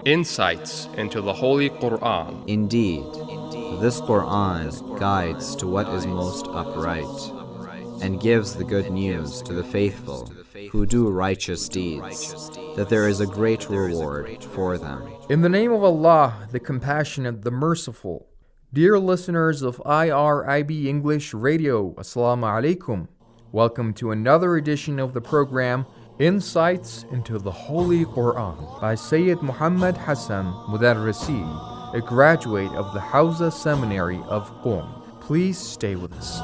Insights into the Holy Quran. Indeed, this Quran guides to what is most upright, and gives the good news to the faithful who do righteous deeds, that there is a great reward for them. In the name of Allah, the Compassionate, the Merciful. Dear listeners of IRIB English Radio, Assalamu alaikum. Welcome to another edition of the program, Insights into the Holy Quran, by Sayyid Muhammad Hassan Mudarrisi, a graduate of the Hawza Seminary of Qom. Please stay with us.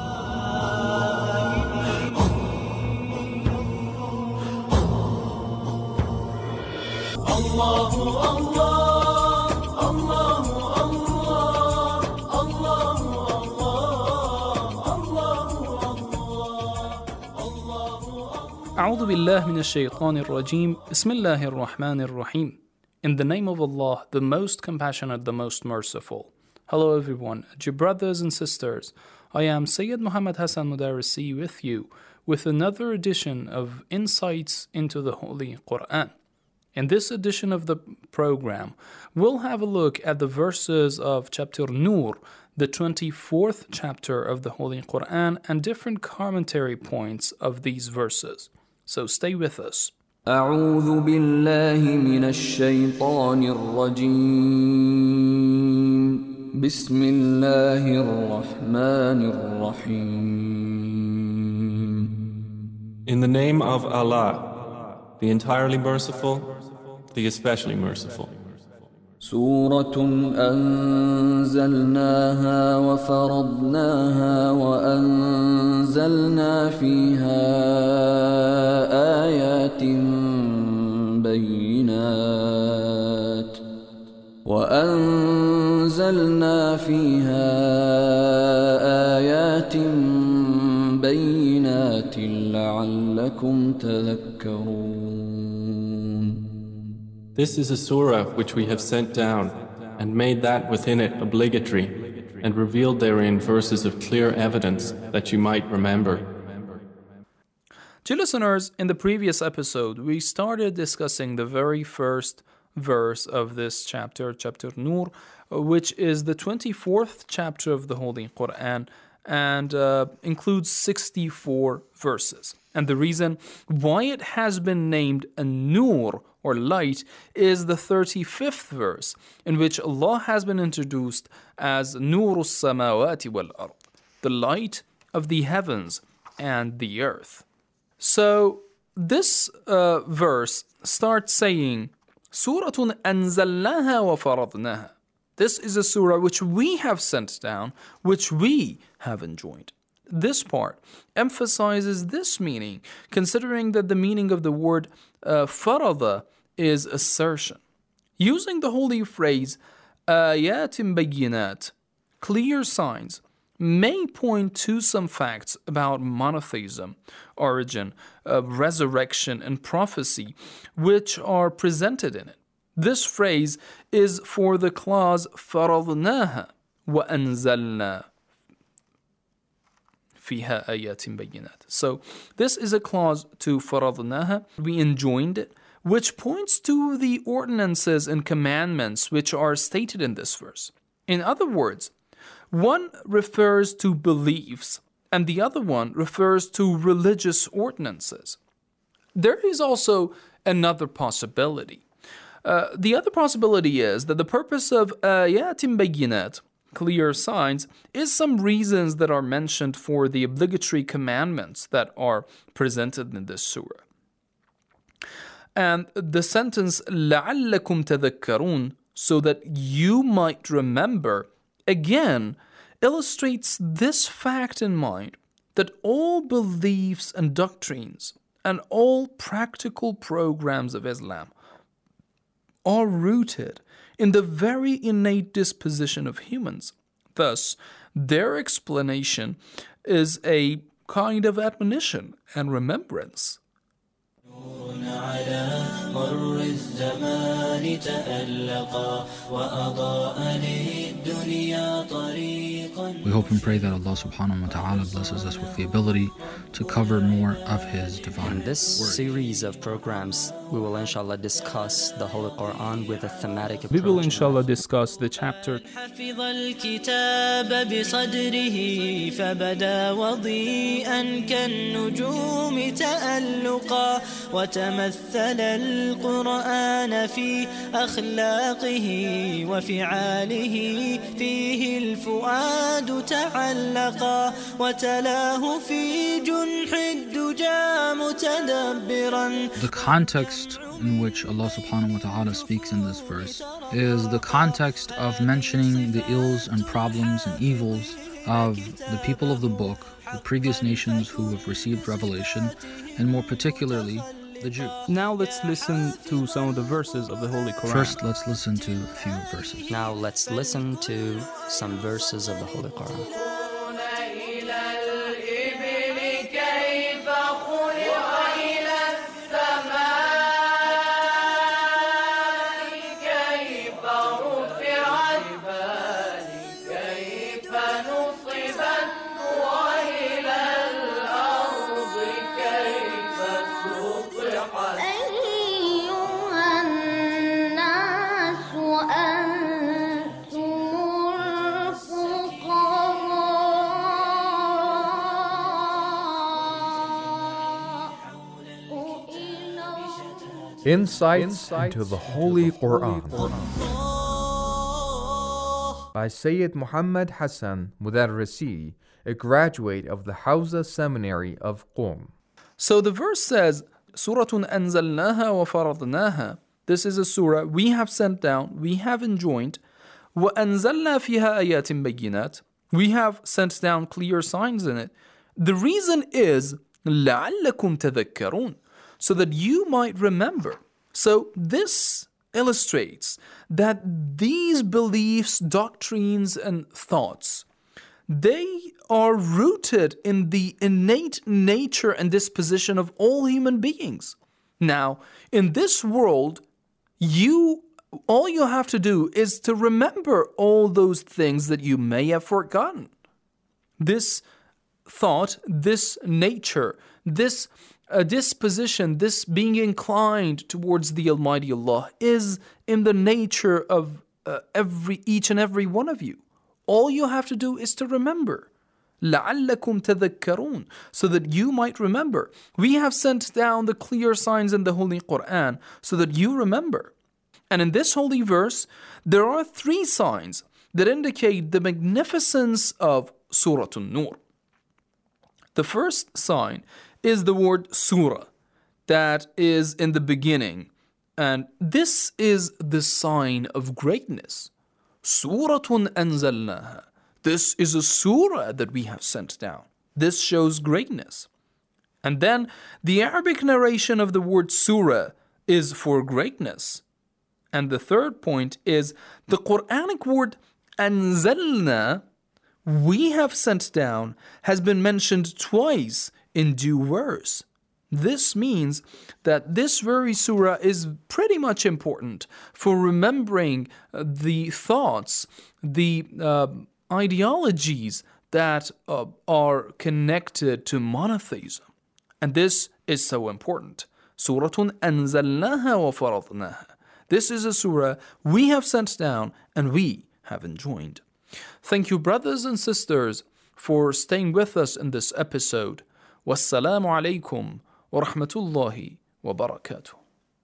أعوذ بالله من الشيطان الرجيم بسم الله الرحمن الرحيم. In the name of Allah, the most compassionate, the most merciful. Hello everyone, dear brothers and sisters. I am Sayyid Muhammad Hassan Mudarrisi with you with another edition of Insights into the Holy Quran. In this edition of the program, we'll have a look at the verses of chapter Nur, the 24th chapter of the Holy Quran, and different commentary points of these verses. So stay with us. أعوذ بالله من الشيطان الرجيم بسم الله الرحمن الرحيم. In the name of Allah, the entirely merciful, the especially merciful. سورة أنزلناها وفرضناها وأنزلنا فيها آيات بينات لعلكم تذكرون. This is a surah which we have sent down and made that within it obligatory and revealed therein verses of clear evidence that you might remember. Dear listeners, in the previous episode, we started discussing the very first verse of this chapter, chapter Nur, which is the 24th chapter of the Holy Quran and includes 64 verses. And the reason why it has been named a Nur, or light, is the 35th verse, in which Allah has been introduced as Nurus Samawati wal Ard, the light of the heavens and the earth. So this verse starts saying, Suratun anzalnaha wa faradnaha. This is a surah which we have sent down, which we have enjoined. This part emphasizes this meaning, considering that the meaning of the word farada is assertion. Using the holy phrase ayatin bayyinat, clear signs, may point to some facts about monotheism, origin, resurrection, and prophecy, which are presented in it. This phrase is for the clause faradnaha wa anzalna fiha ayatin bayyinat. So this is a clause to faradnaha, we enjoined it, which points to the ordinances and commandments which are stated in this verse. In other words, one refers to beliefs and the other one refers to religious ordinances. There is also another possibility. The other possibility is that the purpose of ayatin bayyinat, clear signs, is some reasons that are mentioned for the obligatory commandments that are presented in this surah. And the sentence لَعَلَّكُمْ تَذَكَّرُونَ, so that you might remember, again illustrates this fact in mind, that all beliefs and doctrines and all practical programs of Islam are rooted in the very innate disposition of humans. Thus, their explanation is a kind of admonition and remembrance. على مر الزمان تألقا وأضاء للدنيا طريقا We hope and pray that Allah subhanahu wa ta'ala blesses us with the ability to cover more of His divine In this word. series of programs, we will inshallah discuss the Holy Quran with a thematic approach. We will inshallah discuss the chapter حفظ الكتاب بصدره فبدا وضيئا كالنجوم تألقا وتمثل القرآن في أخلاقه وفعاله فيه الفؤاد تعلقا وتلاه في جنح الدجى متدبرا. The context in which Allah subhanahu wa ta'ala speaks in this verse is the context of mentioning the ills and problems and evils of the people of the book, the previous nations who have received revelation, and more particularly the Jews. Now let's listen to some of the verses of the Holy Quran. First, let's listen to a few verses. Now let's listen to some verses of the Holy Quran. Insights into the Holy Quran by Sayyid Muhammad Hassan Mudarrisi, a graduate of the Hawza Seminary of Qom. So the verse says, Suratun anzalnaha wa faradnaha. This is a surah we have sent down, we have enjoined. Wa anzalna fiha ayatin bayyinat. We have sent down clear signs in it. The reason is لعلكم تذكرون, so that you might remember. So this illustrates that these beliefs, doctrines, and thoughts, they are rooted in the innate nature and disposition of all human beings. Now, in this world, all you have to do is to remember all those things that you may have forgotten. This thought, this nature, this disposition, this being inclined towards the Almighty Allah is in the nature of each and every one of you. All you have to do is to remember. لَعَلَّكُمْ تَذَكَّرُونَ, so that you might remember. We have sent down the clear signs in the Holy Quran so that you remember. And in this holy verse, there are 3 signs that indicate the magnificence of Surah An-Nur. The first sign is the word surah, that is in the beginning. And this is the sign of greatness. Suratun anzalnaha. This is a surah that we have sent down. This shows greatness. And then the Arabic narration of the word surah is for greatness. And the third point is the Quranic word anzalna, we have sent down, has been mentioned twice in due verse. This means that this very surah is pretty much important for remembering the thoughts, the ideologies that are connected to monotheism. And this is so important. Suratun anzalnaha wa faradnaha. This is a surah we have sent down and we have enjoined. Thank you, brothers and sisters, for staying with us in this episode. Wassalamu alaikum wa rahmatullahi wa barakatuh.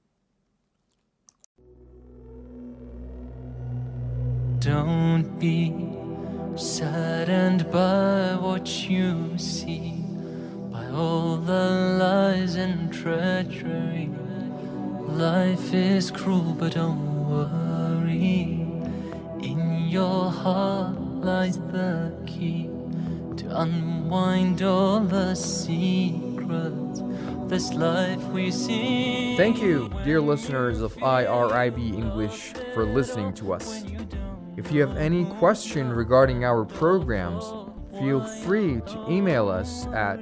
Don't be saddened by what you see, by all the lies and treachery. Life is cruel, but don't worry. In your heart lies the key to unwind all the secrets of this life we see. Thank you, dear listeners of IRIB English, for listening to us. If you have any question regarding our programs, feel free to email us at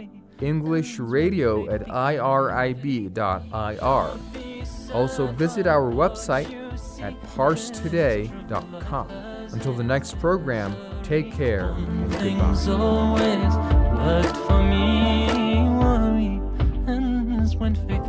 englishradio@irib.ir. Also visit our website at parstoday.com. Until the next program, take care and Things goodbye. always worked for me. Worry ends when faith